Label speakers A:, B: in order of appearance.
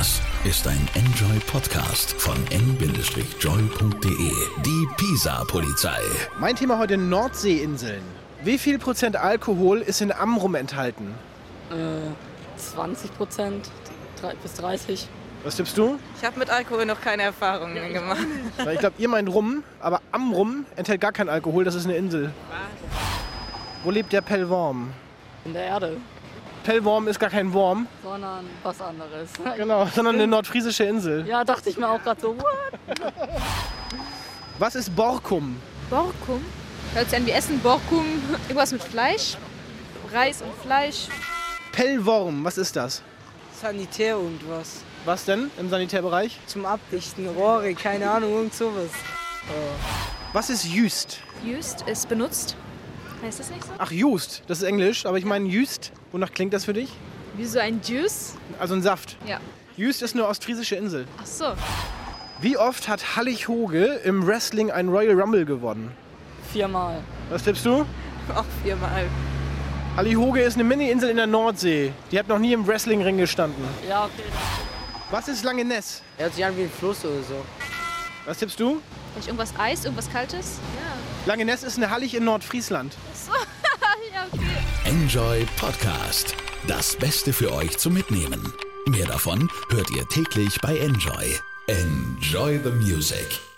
A: Das ist ein Enjoy Podcast von n-joy.de. Die Pisa-Polizei.
B: Mein Thema heute Nordseeinseln. Wie viel Prozent Alkohol ist in Amrum enthalten?
C: 20%, bis 30%.
B: Was tippst du?
D: Ich habe mit Alkohol noch keine Erfahrungen gemacht.
B: Ich glaube, ihr meint Rum, aber Amrum enthält gar keinen Alkohol, das ist eine Insel. Wo lebt der Pellworm?
C: In der Erde,
B: Pellworm ist gar kein Wurm,
C: sondern was anderes.
B: genau, sondern eine nordfriesische Insel.
C: Ja, dachte ich mir auch gerade so, what?
B: Was ist Borkum?
E: Borkum? Hört sich an wie Essen, Borkum, irgendwas mit Fleisch. Reis und Fleisch.
B: Pellworm, was ist das?
D: Sanitär und was.
B: Was denn im Sanitärbereich?
D: Zum Abdichten, Rohre, keine Ahnung, irgend sowas.
B: Was ist Jüst?
E: Used ist benutzt. Heißt das nicht so?
B: Ach, Just, das ist Englisch, aber ich meine Jüst. Wonach klingt das für dich?
E: Wie so ein Juice?
B: Also ein Saft.
E: Ja.
B: Jüst ist eine ostfriesische Insel.
E: Ach so.
B: Wie oft hat Hallig Hoge im Wrestling ein Royal Rumble gewonnen?
C: 4-mal.
B: Was tippst du?
D: Auch 4-mal.
B: Hallig Hoge ist eine Mini-Insel in der Nordsee. Die hat noch nie im Wrestlingring gestanden.
C: Ja, okay.
B: Was ist Langeness?
D: Hört sich an wie ein Fluss oder so.
B: Was tippst du?
E: Vielleicht irgendwas Eis, irgendwas Kaltes? Ja.
B: Langeness ist eine Hallig in Nordfriesland.
E: Ach so. Ja, okay.
A: Enjoy Podcast. Das Beste für euch zum Mitnehmen. Mehr davon hört ihr täglich bei Enjoy. Enjoy the music.